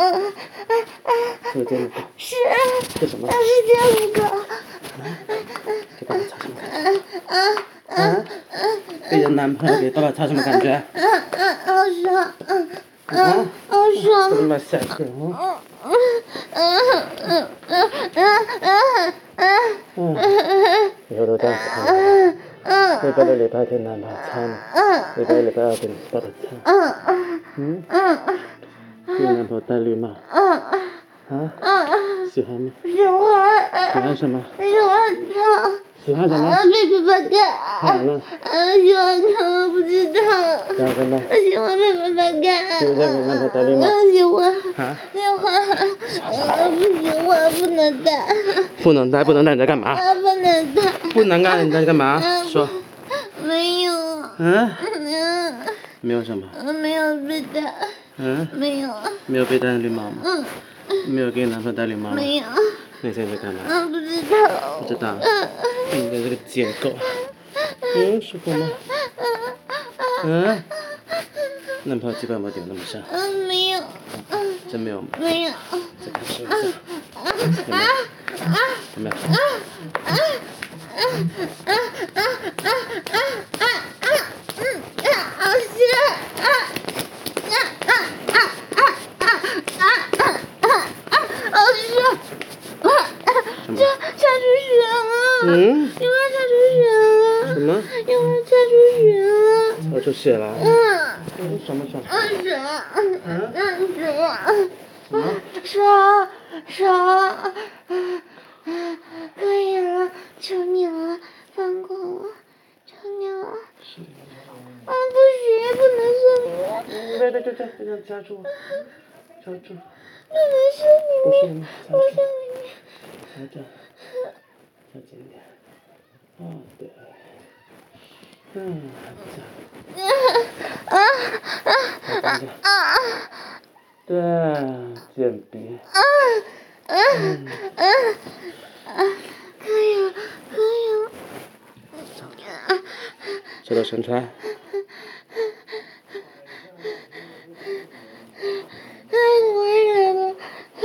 是不是这个？ 是。 这什么？ 是这个。 给爸爸擦什么感觉？被人男朋友给爸爸擦什么感觉？ 好爽。好爽。 这么下去以后都这样擦。礼拜六、礼拜天男朋友擦你，礼拜一、礼拜二给你爸爸擦。给你男朋友戴绿帽。喜欢吗？ 喜欢。 喜欢什么？ 喜欢他。 喜欢什么？ 被爸爸干。 看完了。 喜欢他，不知道。 喜欢什么？ 喜欢被爸爸干。 喜不喜欢给你男朋友戴绿帽？ 喜欢。喜欢。不喜欢，不能戴。 不能戴，不能戴，你在干嘛？ 不能戴。 不能戴，你在干嘛？说。 没有。 没有什么？ 没有被戴。没有。 没有被戴绿帽吗？没有给你男朋友戴绿帽吗？ 没有。 那你现在在干嘛？ 不知道。 不知道。你的这个贱狗。舒服吗？男朋友鸡巴有没有点那么深？ 没有。 真没有吗？ 没有。 再看试一下。有没有？ 好香。擦出血了！因为擦出血了！ 什么？ 因为擦出血了！ 擦出血了？爽不爽？ 爽！可以了，求你了，放过我，求你了！不行，不能是你！ 别夹住！夹住！ 不能是你！ 不是你， 不是你！ 夹紧点。对。对，贱逼。 可以了。 舌头伸出来。 我也了。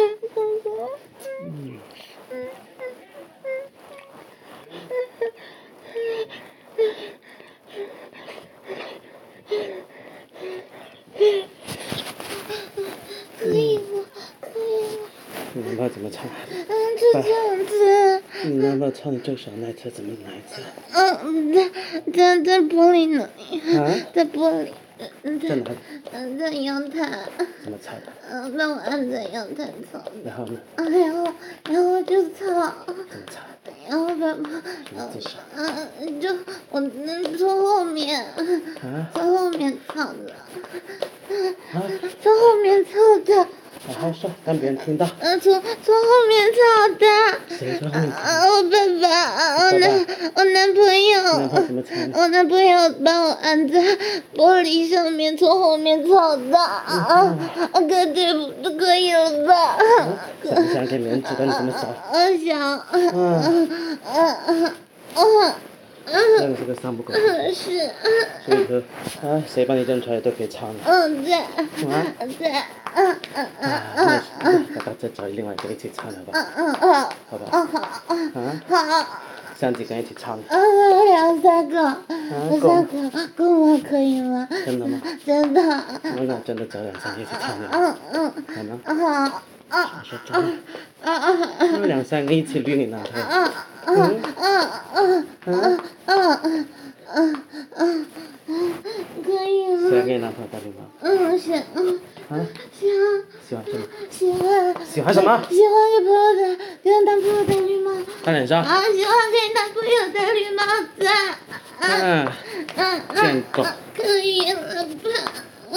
可以了。 你男朋友怎么唱？ 就这样子。 你男朋友唱你最爽那一次怎么哪一次？ 在玻璃那里。在玻璃。 在哪里？ 在阳台。 怎么擦的？ 把我按在阳台上。 然后呢？ 然后就擦。 怎么擦？ 然后把就我从后面。从后面擦的。从后面擦的。 好好说，让别人听到。 从后面擦的。 谁从后面擦？ 我爸爸，我男朋友。 男朋友怎么擦的？ 我男朋友把我按在玻璃上面，从后面擦的。可以了吧？ 想不想给别人知道你这么爽？ 想。 那你是个丧母狗。 是。 所以说，谁帮你认出来都可以唱的。 对。对。 要不要再找另外一个一起唱好不好？好不好？ 好。 想几个人一起唱？ 2、3个。3个够了，可以吗？ 真的吗？ 真的。 那真的找2、3个一起唱的。好吗？好。说真的。2、3个一起捋你男朋友。 可以了。 喜欢给你男朋友戴绿帽？ 喜欢。 喜欢什么？ 喜欢什么？喜欢给男朋友戴绿帽。 戴脸上。 喜欢给男朋友戴绿帽子。 贱狗。 可以了吧？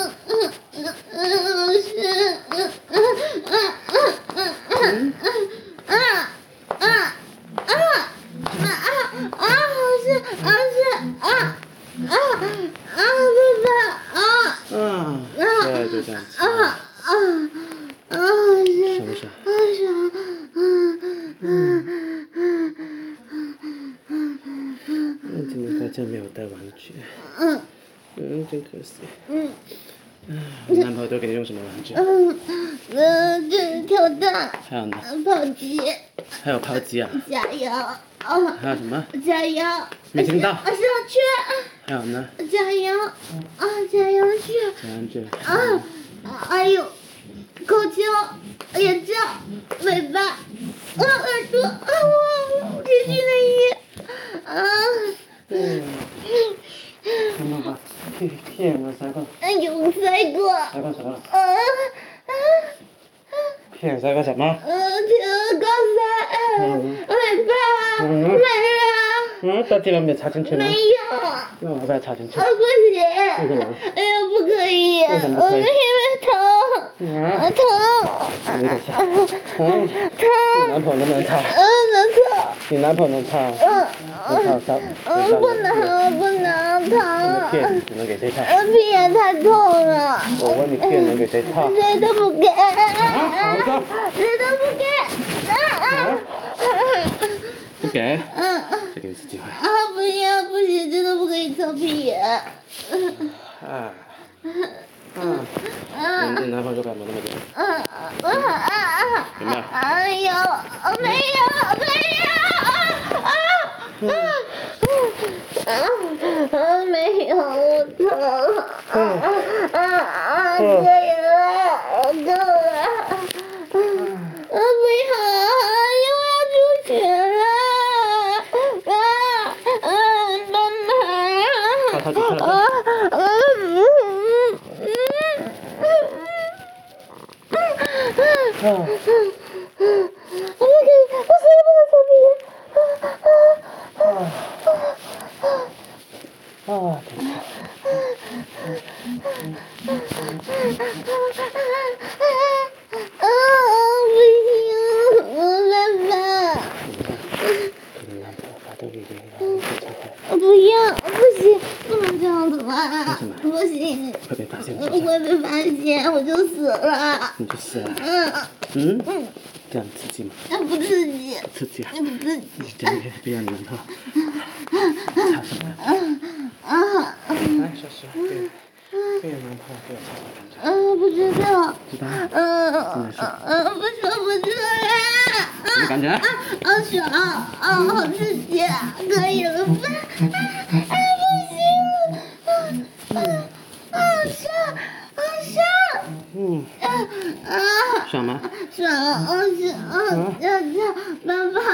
对，就这样子。爽不爽？今天发现没有带玩具。真可惜。 你男朋友都给你用什么玩具？ 就是跳蛋。 还有呢？ 跑机。 还有抛机啊？ 加油。 还有什么？ 加油。 没听到。 上去。 还有呢？ 加油。加油去。 加上去。 还有口球、眼罩、尾巴、耳朵，我继续那一。 妈妈把屁眼塞过。 有塞过。 塞过什么？屁眼塞过什么？ 高塞。尾巴。没了。 到地方没插进去吗？ 没有。 那我把它插进去。 不行。 为什么？ 哎呀，不可以。 为什么不可以？ 因为疼。疼。 你等下。疼。你男朋友能不能插？ 能疼。 你男朋友能插？能插不能疼。 只能给谁插？ 屁眼太痛了。 我问你，屁眼能给谁插？ 谁都不给。 好谁都不给。 不给？再给你一次机会。 不要，不行，真的不可以擦屁眼。 你男朋友干嘛那么久？有没有？ 没有，我疼。可以了，够了。不要，又要出血了。妈妈。 他出去了。 不要，不行，不能这样子吧？不行， 会被发现。 会被发现，我就死了。 你就死了。这样刺激吗？ 不刺激。 刺激啊！ 不刺激。 你这样别让你男朋友插什么？来，小石，别让男朋友给我插什么？ 不知道。 知道吗？ 不知道呀。 什么感觉？ 爽，好刺激，可以了吧？不行了。爽。 爽吗？ 爽，爸爸，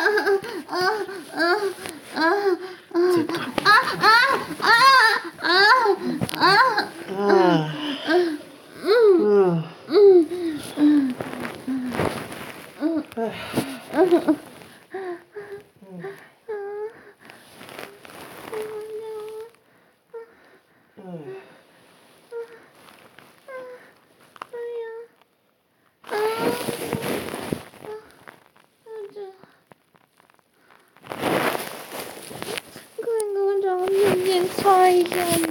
快给我找个纸巾擦一下吧。